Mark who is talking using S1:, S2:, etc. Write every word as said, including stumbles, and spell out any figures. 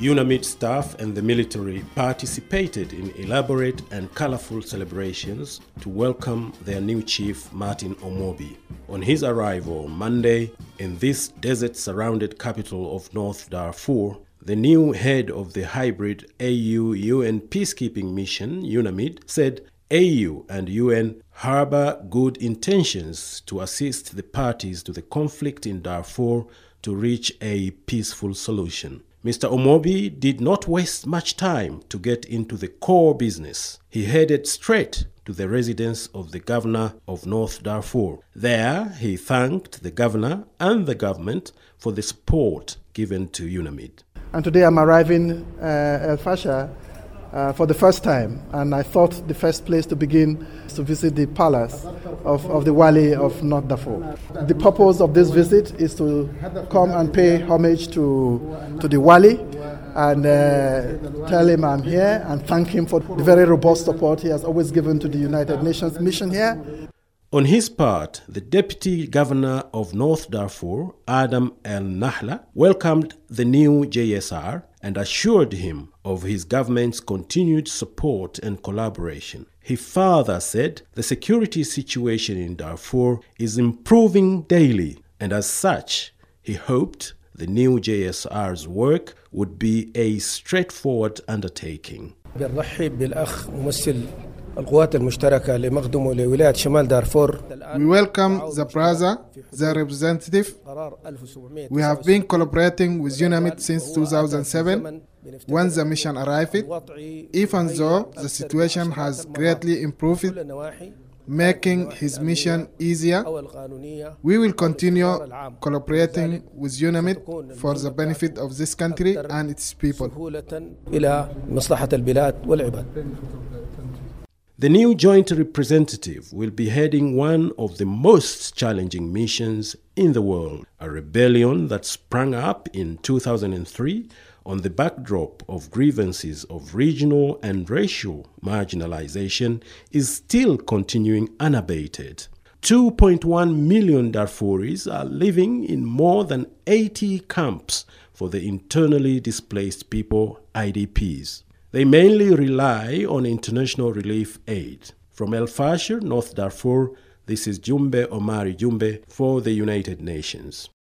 S1: UNAMID staff and the military participated in elaborate and colorful celebrations to welcome their new chief, Martin Omobi. On his arrival Monday in this desert-surrounded capital of North Darfur, the new head of the hybrid A U U N peacekeeping mission, UNAMID, said A U and U N harbor good intentions to assist the parties to the conflict in Darfur to reach a peaceful solution. Mister Omobi did not waste much time to get into the core business. He headed straight to the residence of the governor of North Darfur. There, he thanked the governor and the government for the support given to UNAMID.
S2: And today I'm arriving uh, El Fasher uh, for the first time, and I thought the first place to begin is to visit the palace of, of the Wali of North Darfur. The purpose of this visit is to come and pay homage to, to the Wali and uh, tell him I'm here and thank him for the very robust support he has always given to the United Nations mission here.
S1: On his part, the Deputy Governor of North Darfur, Adam El Nahla, welcomed the new J S R and assured him of his government's continued support and collaboration. He further said the security situation in Darfur is improving daily, and as such, he hoped the new J S R's work would be a straightforward undertaking.
S3: We welcome
S4: the brother, the representative. We have been collaborating with UNAMID since two thousand seven, when the mission arrived. Even though the situation has greatly improved, making his mission easier, we will continue collaborating with UNAMID for the benefit of this country and its people.
S1: The new joint representative will be heading one of the most challenging missions in the world. A rebellion that sprang up in two thousand three on the backdrop of grievances of regional and racial marginalization is still continuing unabated. two point one million Darfuris are living in more than eighty camps for the internally displaced people, I D Ps. They mainly rely on international relief aid. From El Fasher, North Darfur, this is Jumbe Omari Jumbe for the United Nations.